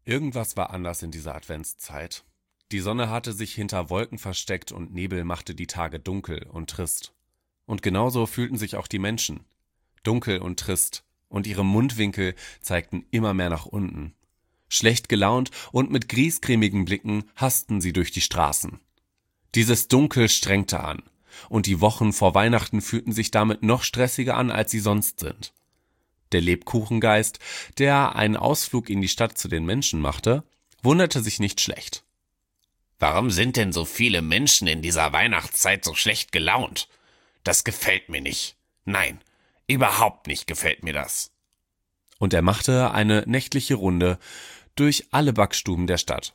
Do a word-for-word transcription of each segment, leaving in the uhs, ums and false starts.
Irgendwas war anders in dieser Adventszeit. Die Sonne hatte sich hinter Wolken versteckt und Nebel machte die Tage dunkel und trist. Und genauso fühlten sich auch die Menschen. Dunkel und trist. Und ihre Mundwinkel zeigten immer mehr nach unten. Schlecht gelaunt und mit griesgrämigen Blicken hassten sie durch die Straßen. Dieses Dunkel strengte an. Und die Wochen vor Weihnachten fühlten sich damit noch stressiger an, als sie sonst sind. Der Lebkuchengeist, der einen Ausflug in die Stadt zu den Menschen machte, wunderte sich nicht schlecht. Warum sind denn so viele Menschen in dieser Weihnachtszeit so schlecht gelaunt? Das gefällt mir nicht. Nein, überhaupt nicht gefällt mir das. Und er machte eine nächtliche Runde durch alle Backstuben der Stadt.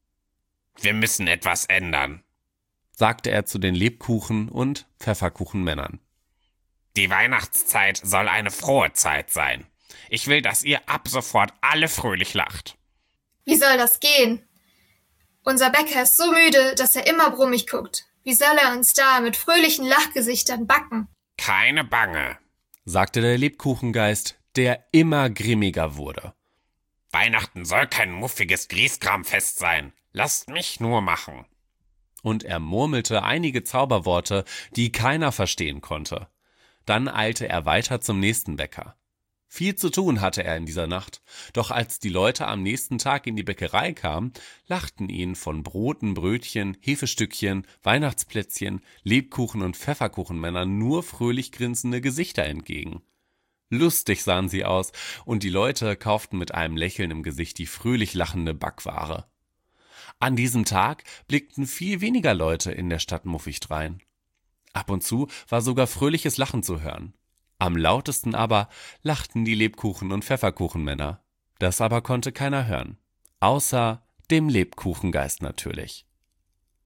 Wir müssen etwas ändern, sagte er zu den Lebkuchen- und Pfefferkuchenmännern. Die Weihnachtszeit soll eine frohe Zeit sein. Ich will, dass ihr ab sofort alle fröhlich lacht. Wie soll das gehen? Unser Bäcker ist so müde, dass er immer brummig guckt. Wie soll er uns da mit fröhlichen Lachgesichtern backen? Keine Bange, sagte der Lebkuchengeist, der immer grimmiger wurde. Weihnachten soll kein muffiges Grieskramfest sein. Lasst mich nur machen. Und er murmelte einige Zauberworte, die keiner verstehen konnte. Dann eilte er weiter zum nächsten Bäcker. Viel zu tun hatte er in dieser Nacht, doch als die Leute am nächsten Tag in die Bäckerei kamen, lachten ihnen von Broten, Brötchen, Hefestückchen, Weihnachtsplätzchen, Lebkuchen und Pfefferkuchenmännern nur fröhlich grinsende Gesichter entgegen. Lustig sahen sie aus, und die Leute kauften mit einem Lächeln im Gesicht die fröhlich lachende Backware. An diesem Tag blickten viel weniger Leute in der Stadt muffig drein. Ab und zu war sogar fröhliches Lachen zu hören. Am lautesten aber lachten die Lebkuchen- und Pfefferkuchenmänner. Das aber konnte keiner hören. Außer dem Lebkuchengeist natürlich.